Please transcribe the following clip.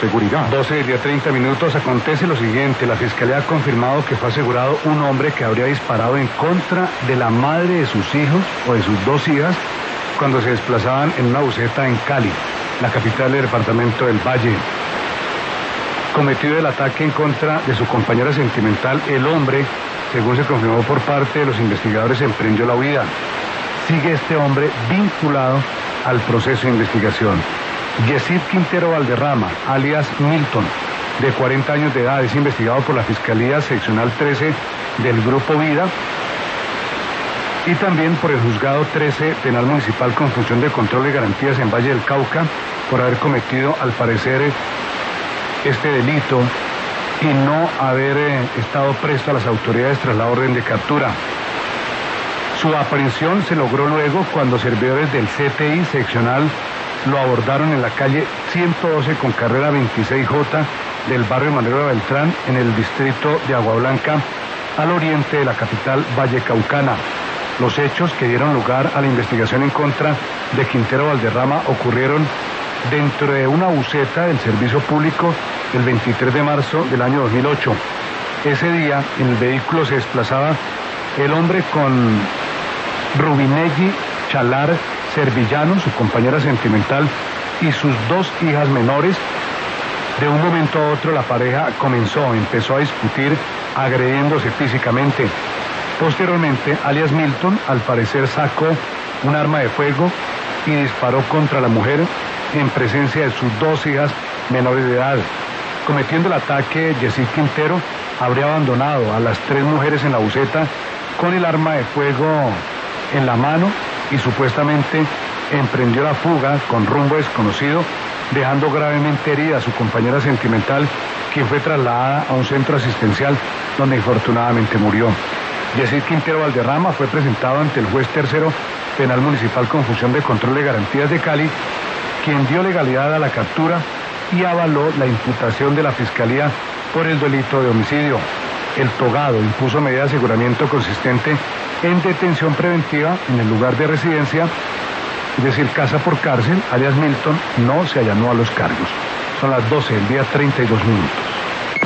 seguridad. 12 del día 30 minutos. Acontece lo siguiente: la Fiscalía ha confirmado que fue asegurado un hombre que habría disparado en contra de la madre de sus hijos o de sus dos hijas cuando se desplazaban en una buseta en Cali, la capital del departamento del Valle. Cometido el ataque en contra de su compañera sentimental, el hombre, según se confirmó por parte de los investigadores, emprendió la huida. Sigue este hombre vinculado al proceso de investigación. Yesid Quintero Valderrama, alias Milton, de 40 años de edad, es investigado por la Fiscalía Seccional 13 del Grupo Vida y también por el Juzgado 13 Penal Municipal con función de control de garantías en Valle del Cauca por haber cometido, al parecer, este delito y no haber estado presto a las autoridades tras la orden de captura. Su aprehensión se logró luego cuando servidores del CTI seccional lo abordaron en la calle 112 con carrera 26J del barrio Manero Beltrán, en el distrito de Agua Blanca, al oriente de la capital vallecaucana. Los hechos que dieron lugar a la investigación en contra de Quintero Valderrama ocurrieron dentro de una buseta del servicio público el 23 de marzo del año 2008. Ese día, en el vehículo se desplazaba el hombre con Rubinelli Chalar Servillano, su compañera sentimental, y sus dos hijas menores. De un momento a otro la pareja empezó a discutir, agrediéndose físicamente. Posteriormente, alias Milton, al parecer sacó un arma de fuego y disparó contra la mujer en presencia de sus dos hijas menores de edad. Cometiendo el ataque, Yesid Quintero habría abandonado a las tres mujeres en la buseta con el arma de fuego en la mano y supuestamente emprendió la fuga con rumbo desconocido, dejando gravemente herida a su compañera sentimental, quien fue trasladada a un centro asistencial donde infortunadamente murió. Yesid Quintero Valderrama fue presentado ante el juez tercero penal municipal con función de control de garantías de Cali, quien dio legalidad a la captura y avaló la imputación de la Fiscalía por el delito de homicidio. El togado impuso medida de aseguramiento consistente en detención preventiva en el lugar de residencia, es decir, casa por cárcel. Alias Milton no se allanó a los cargos. Son las 12 del día 32 minutos.